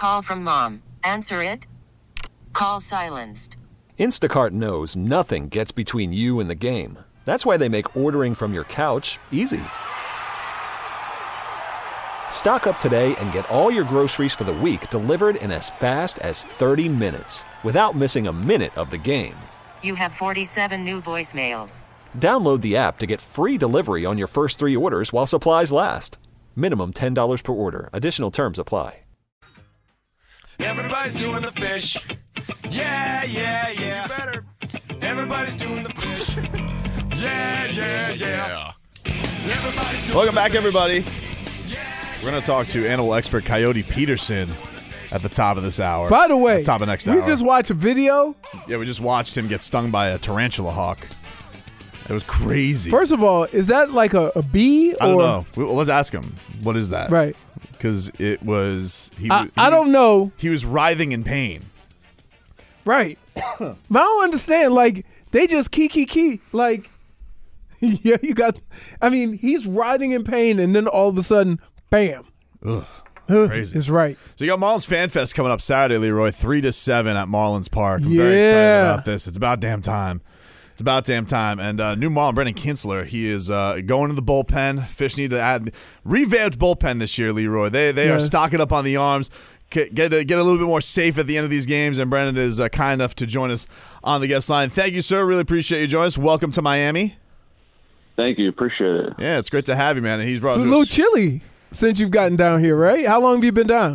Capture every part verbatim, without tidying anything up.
call from mom. Answer it. Call silenced. Instacart knows nothing gets between you and the game. That's why they make ordering from your couch easy. Stock up today and get all your groceries for the week delivered in as fast as thirty minutes without missing a minute of the game. You have forty-seven new voicemails. Download the app to get free delivery on your first three orders while supplies last. Minimum ten dollars per order. Additional terms apply. Everybody's doing the fish. Yeah, yeah, yeah. Better. Everybody's doing the fish. Yeah, yeah, yeah. Everybody's doing Welcome back, the fish. everybody. We're going to talk to animal expert Coyote Peterson at the top of this hour. By the way, At the top of next we hour. just watched a video. Yeah, we just watched him get stung by a tarantula hawk. It was crazy. First of all, is that like a, a bee? I don't or, know. Well, let's ask him. What is that? Right. Because it was. He, I, he I was, don't know. He was writhing in pain. Right. But I don't understand. Like, they just key, key, key. Like, yeah, you got. I mean, he's writhing in pain, and then all of a sudden, bam. Ugh. Huh, Crazy. It's right. So you got Marlins Fan Fest coming up Saturday, Leroy, three to seven at Marlins Park. I'm very Yeah. excited about this. It's about damn time. It's about damn time. And uh, new Marlin, Brendan Kinsler, he is uh, going to the bullpen. Fish need to add revamped bullpen this year, Leroy. They they are Yes. stocking up on the arms. Get get a, get a little bit more safe at the end of these games. And Brendan is uh, kind enough to join us on the guest line. Thank you, sir. Really appreciate you joining us. Welcome to Miami. Thank you. Appreciate it. Yeah, it's great to have you, man. And he's brought It's a us- little chilly since you've gotten down here, right? How long have you been down?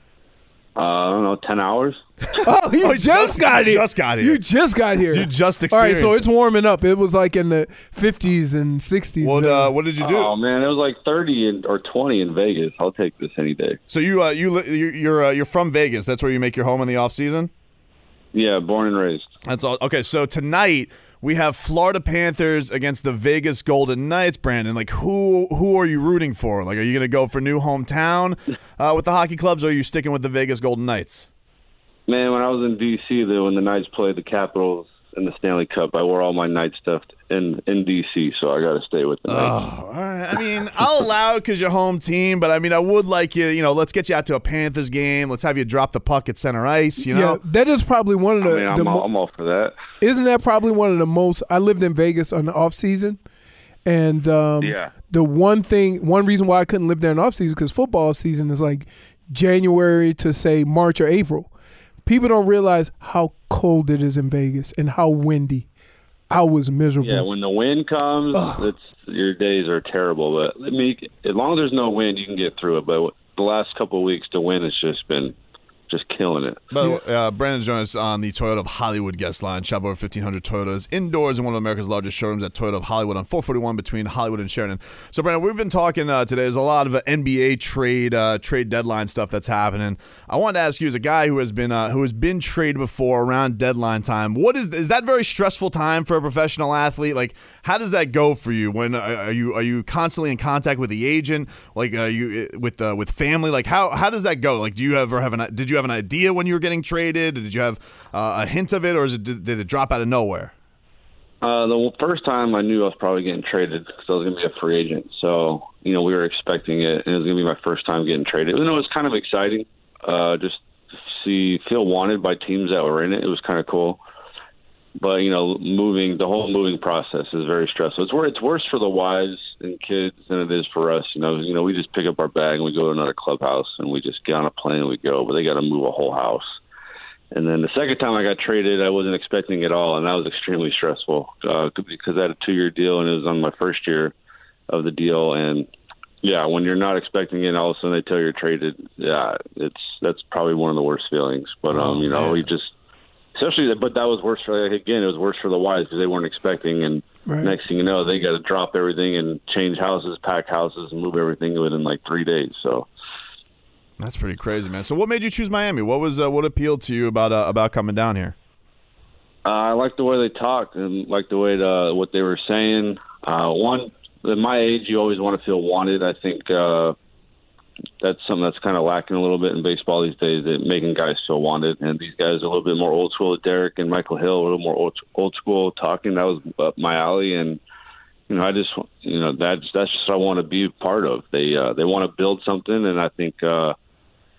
Uh, I don't know, ten hours? Oh, you Oh, just, just- got here. just got here. You just got here. You just All right, experienced so it. it's warming up. It was like in the fifties and sixties. What uh, what did you do? Oh, man, it was like thirty in, or twenty in Vegas. I'll take this any day. So you uh, you li- you- you're uh, you're from Vegas. That's where you make your home in the off season. Yeah, born and raised. That's all. Okay, so tonight we have Florida Panthers against the Vegas Golden Knights. Brandon, like who who are you rooting for? Like, are you going to go for new hometown uh, with the hockey clubs, or are you sticking with the Vegas Golden Knights? Man, when I was in D C, though, when the Knights played the Capitals in the Stanley Cup, I wore all my Knight stuff in, in D C, so I got to stay with the Knights. Oh, all right. I mean, I'll allow it because you're home team, but I mean, I would like you. You know, let's get you out to a Panthers game. Let's have you drop the puck at center ice. You know, Yeah, that is probably one of the. I mean, the I'm, mo- all, I'm all for that. Isn't that probably one of the most? I lived in Vegas on the off season, and um, Yeah. the one thing, one reason why I couldn't live there in off season because football season is like January to say March or April. People don't realize how cold it is in Vegas and how windy. I was miserable. Yeah, when the wind comes, it's your days are terrible. But let me, as long as there's no wind, you can get through it. But the last couple of weeks, the wind has just been just killing it. But uh, Brandon joined us on the Toyota of Hollywood guest line. Shop over fifteen hundred Toyotas indoors in one of America's largest showrooms at Toyota of Hollywood on four forty-one between Hollywood and Sheridan. So, Brandon, we've been talking uh, today. There's a lot of uh, N B A trade uh, trade deadline stuff that's happening. I wanted to ask you, as a guy who has been uh, who has been traded before around deadline time, what is is that very stressful time for a professional athlete? Like, how does that go for you? When uh, are you are you constantly in contact with the agent? Like, uh, you with uh, with family? Like, how how does that go? Like, do you ever have an did you have an idea when you were getting traded? Did you have uh, a hint of it, or is it, did, did it drop out of nowhere? Uh, the first time I knew I was probably getting traded because I was going to be a free agent. So, you know, we were expecting it, and it was going to be my first time getting traded. Even though it was kind of exciting, uh, just to see, feel wanted by teams that were in it. It was kind of cool. But, you know, moving, the whole moving process is very stressful. It's, wor- it's worse for the wives and kids than it is for us. You know, you know, we just pick up our bag and we go to another clubhouse and we just get on a plane and we go. But they got to move a whole house. And then the second time I got traded, I wasn't expecting it all, and that was extremely stressful uh, because I had a two-year deal, and it was on my first year of the deal. And, yeah, when you're not expecting it, all of a sudden they tell you you're traded, yeah, it's that's probably one of the worst feelings. But, um, Oh, you know, man. we just – especially – but that was worse for – like, again, it was worse for the wives because they weren't expecting, and Right. next thing you know, they got to drop everything and change houses, pack houses, and move everything within, like, three days. So – That's pretty crazy, man. So, what made you choose Miami? What was uh, what appealed to you about uh, about coming down here? Uh, I like the way they talked and like the way the, what they were saying. Uh, one, at my age, you always want to feel wanted. I think uh, that's something that's kind of lacking a little bit in baseball these days, that making guys feel wanted. And these guys are a little bit more old school. Derek and Michael Hill, a little more old, old school talking. That was up my alley. And, you know, I just, you know, that's, that's just what I want to be part of. They, uh, they want to build something. And I think, uh,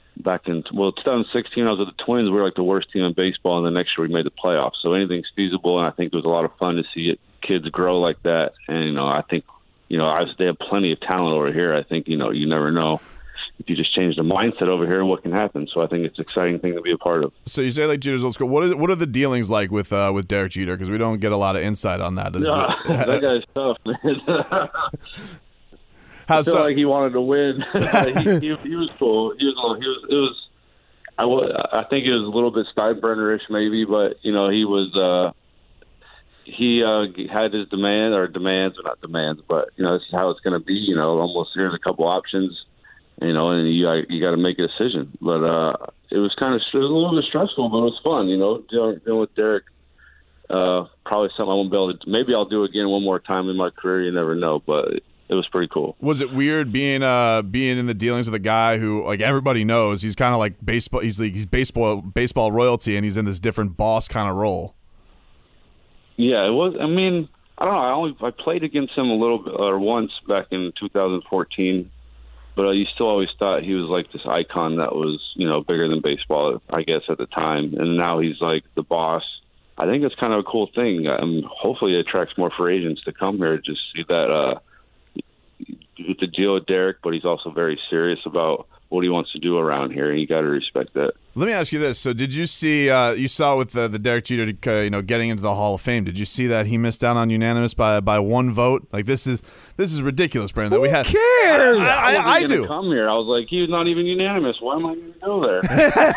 back in well, twenty sixteen. I was with the Twins. We were like the worst team in baseball, and the next year we made the playoffs. So anything's feasible, and I think it was a lot of fun to see it, kids grow like that. And you know, I think you know, I, they have plenty of talent over here. I think you know, you never know if you just change the mindset over here and what can happen. So I think it's an exciting thing to be a part of. So you say like Jeter's old school. What is what are the dealings like with uh, with Derek Jeter? Because we don't get a lot of insight on that. Is Yeah, it, that guy's tough, man. How I feel so? like he wanted to win. he, he, he was cool. He was. He was. It was. I, was, I think it was a little bit Steinbrenner-ish maybe, but you know he was. Uh, he uh, had his demand or demands, or not demands, but you know this is how it's going to be. You know, almost here's a couple options. You know, and you you got to make a decision. But uh, it was kind of it was a little bit stressful, but it was fun. You know, dealing, dealing with Derek. Uh, probably something I won't be able to. Maybe I'll do again one more time in my career. You never know, but. It was pretty cool. Was it weird being uh being in the dealings with a guy who like everybody knows he's kind of like baseball he's like he's baseball baseball royalty and he's in this different boss kind of role? Yeah, it was. I mean, I don't know. I only I played against him a little bit or once back in two thousand fourteen, but uh, you still always thought he was like this icon that was you know bigger than baseball, I guess at the time, and now he's like the boss. I think it's kind of a cool thing. Um, hopefully, it attracts more free agents to come here. Just see that. Uh, with the deal with Derek, but he's also very serious about what he wants to do around here, and you got to respect that. Let me ask you this: so, did you see? Uh, you saw with the, the Derek Jeter, uh, you know, getting into the Hall of Fame. Did you see that he missed out on unanimous by by one vote? Like this is this is ridiculous, Brandon. That Who we had. cares? I, I, I, I do. Come here. I was like, he's not even unanimous. Why am I going to go there?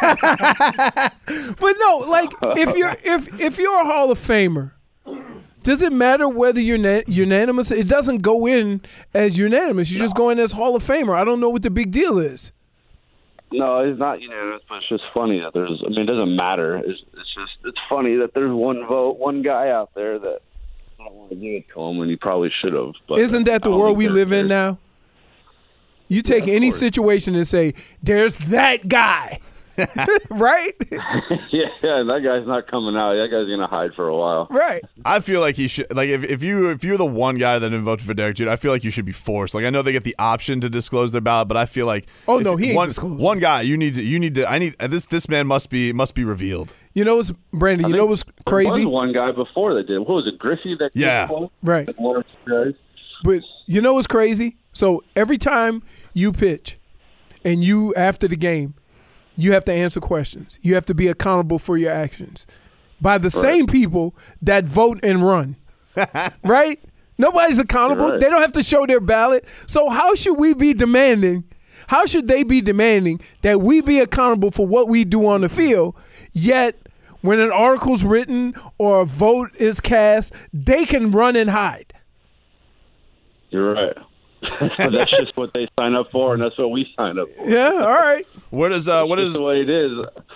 But no, like if you're if if you're a Hall of Famer. Does it matter whether you're na- unanimous? It doesn't go in as unanimous. You just go in as Hall of Famer. I don't know what the big deal is. No, it's not unanimous, but it's just funny that there's. I mean, it doesn't matter. It's, it's just it's funny that there's one vote, one guy out there that I don't want to give it to him, and he probably should have. But Isn't that the I don't world think we they're- live in now? You take Yeah, of any course. situation and say, "There's that guy," right? Yeah, yeah, that guy's not coming out. That guy's gonna hide for a while. Right. I feel like he should like if, if you if you're the one guy that didn't vote for Derek Jeter, I feel like you should be forced. Like I know they get the option to disclose their ballot, but I feel like Oh, if- no, he ain't one, disclosed. one guy you need to you need to I need this this man must be must be revealed. You know what's Brandon? You I know think what's there crazy? was one guy before that did. What was it, Griffey? That did Yeah. the vote? Right. That one of the guys? But you know what's crazy? So every time you pitch, and you after the game, you have to answer questions. You have to be accountable for your actions by the same people that vote and run. Right? Nobody's accountable. Right. They don't have to show their ballot. So how should we be demanding? How should they be demanding that we be accountable for what we do on the field? Yet when an article's written or a vote is cast, they can run and hide. You're right. That's just what they sign up for, and that's what we sign up for. Yeah, all right. Where does uh what That's is the way it is.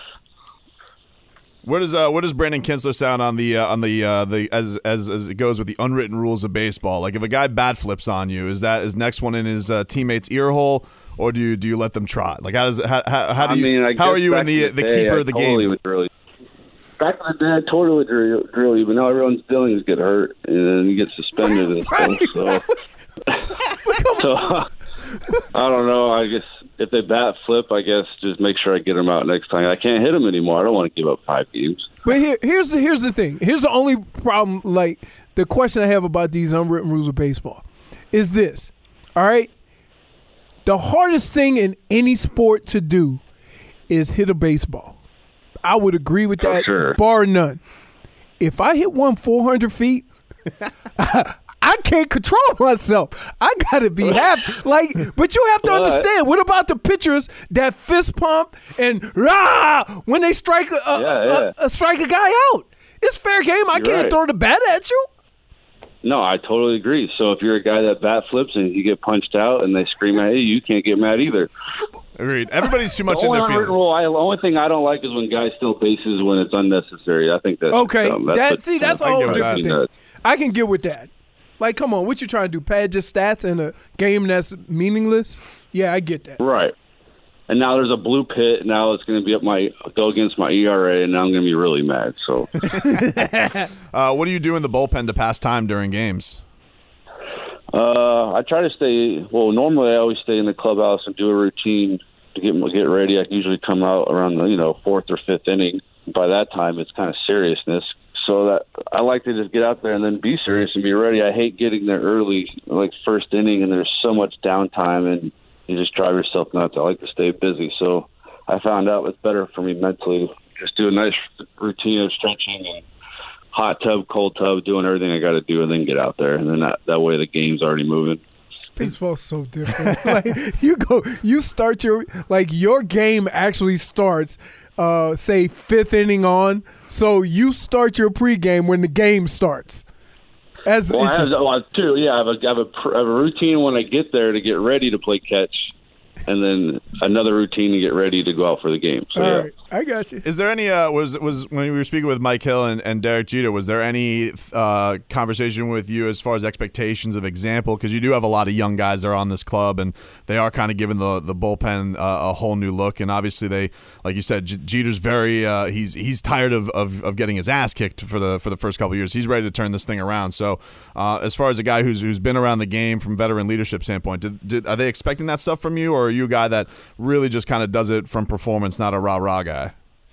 where does uh where does Brandon Kinsler sound on the uh, on the uh the as as as it goes with the unwritten rules of baseball? Like if a guy bat flips on you, is that his next one in his uh, teammate's ear hole, or do you do you let them trot? Like how does it, how how, how do I you mean, I how are guess you in back the in the, day, keeper I of the totally game? would really, back in the day, I totally would drill, drill you, but now everyone's feelings get hurt and then you get suspended and Right. stuff. So, so I don't know. I guess if they bat flip, I guess just make sure I get them out next time. I can't hit them anymore. I don't want to give up five games. But here, here's the here's the thing. Here's the only problem. Like the question I have about these unwritten rules of baseball is this. All right, the hardest thing in any sport to do is hit a baseball. I would agree with For that, sure. bar none. If I hit one four hundred feet, I can't control myself. I gotta be happy. Like, but you have to What? understand. What about the pitchers that fist pump and rah when they strike a, a, Yeah, a- yeah. a strike a guy out? It's fair game. I You're can't right. throw the bat at you. No, I totally agree. So if you're a guy that bat flips and you get punched out and they scream at you, you can't get mad either. Agreed. Everybody's too much The in only their unwritten feelings. rule, I, the only thing I don't like is when guys steal bases when it's unnecessary. I think that's Okay, dumb. That's that what- see that's a I can whole get with different that. thing. I can get with that. Like, come on, what you trying to do? Pad your stats in a game that's meaningless? Yeah, I get that. Right. And now there's a blue pit. Now it's going to be up my go against my E R A, and now I'm going to be really mad. So Uh, what do you do in the bullpen to pass time during games? uh, I try to stay. Well, normally I always stay in the clubhouse and do a routine to get get ready. I usually come out around the you know fourth or fifth inning. By that time, it's kind of seriousness. So that I like to just get out there and then be serious and be ready. I hate getting there early, like first inning, and there's so much downtime and you just drive yourself nuts. I like to stay busy. So I found out it's better for me mentally. Just do a nice routine of stretching and hot tub, cold tub, doing everything I got to do, and then get out there. And then that, that way the game's already moving. Baseball's so different. Like you go, you start your like your game actually starts. Uh, say fifth inning on, so you start your pregame when the game starts. As well, I have, just, well, too, yeah, I have, a, I, have a, I have a routine when I get there to get ready to play catch, and then another routine to get ready to go out for the game. So, all yeah. right, I got you. Is there any uh, was was when we were speaking with Mike Hill and, and Derek Jeter? Was there any uh, conversation with you as far as expectations of example? Because you do have a lot of young guys that are on this club, and they are kind of giving the the bullpen uh, a whole new look. And obviously, they like you said, J- Jeter's very uh, he's he's tired of, of, of getting his ass kicked for the for the first couple of years. He's ready to turn this thing around. So, uh, as far as a guy who's who's been around the game from veteran leadership standpoint, did, did are they expecting that stuff from you, or are you a guy that really just kind of does it from performance, not a rah rah guy?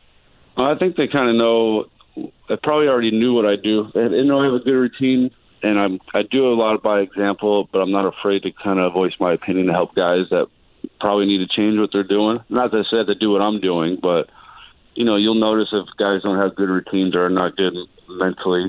I think they kind of know. They probably already knew what I do. They, they know I have a good routine, and I'm I do a lot by example. But I'm not afraid to kind of voice my opinion to help guys that probably need to change what they're doing. Not that I said to do what I'm doing, but you know, you'll notice if guys don't have good routines or are not good mentally.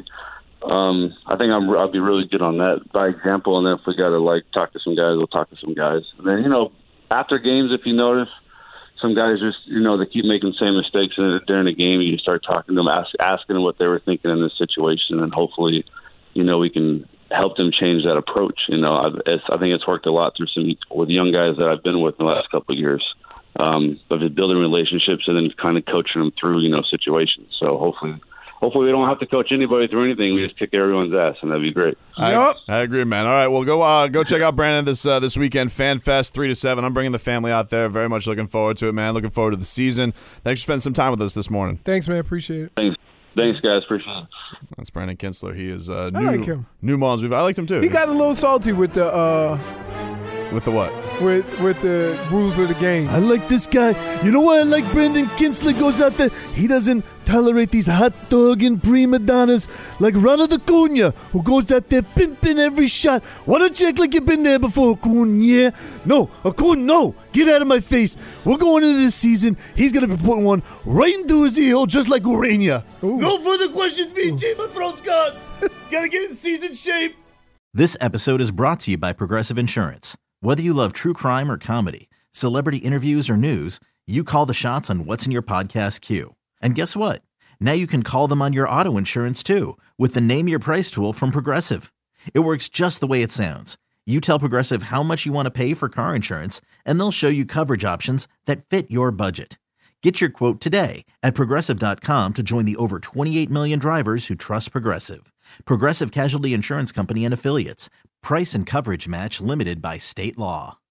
Um, I think I'm, I'll be really good on that by example. And then if we got to like talk to some guys, we'll talk to some guys. And then you know, after games, if you notice. Some guys just, you know, they keep making the same mistakes during the game. You start talking to them, ask, asking them what they were thinking in this situation, and hopefully, you know, we can help them change that approach. You know, I've, it's, I think it's worked a lot through some with young guys that I've been with in the last couple of years. Um, but just building relationships and then kind of coaching them through, you know, situations. So hopefully, hopefully we don't have to coach anybody through anything. We just kick everyone's ass, and that'd be great. I, yep. I agree, man. All right, well, go uh, go check out Brandon this uh, this weekend. Fan Fest three to seven. I'm bringing the family out there. Very much looking forward to it, man. Looking forward to the season. Thanks for spending some time with us this morning. Thanks, man. Appreciate it. Thanks, thanks, guys. Appreciate it. That's Brandon Kintzler. He is uh, I new. like him. New Mons. I liked him too. He got a little salty with the uh, with the what? with with the rules of the game. I like this guy. You know why I like Brandon Kintzler goes out there? He doesn't tolerate these hot dog and prima donnas like Ronald Acuna, who goes out there pimping every shot. Why don't you act like you've been there before, Acuna? Yeah? No, Acuna, no. Get out of my face. We're going into this season. He's going to be putting one right into his ear hole just like Urania. No further questions, me and Jay. My throat's gone. Gotta get in season shape. This episode is brought to you by Progressive Insurance. Whether you love true crime or comedy, celebrity interviews or news, you call the shots on what's in your podcast queue. And guess what? Now you can call them on your auto insurance too with the Name Your Price tool from Progressive. It works just the way it sounds. You tell Progressive how much you want to pay for car insurance, and they'll show you coverage options that fit your budget. Get your quote today at Progressive dot com to join the over twenty-eight million drivers who trust Progressive. Progressive Casualty Insurance Company and Affiliates. Price and coverage match limited by state law.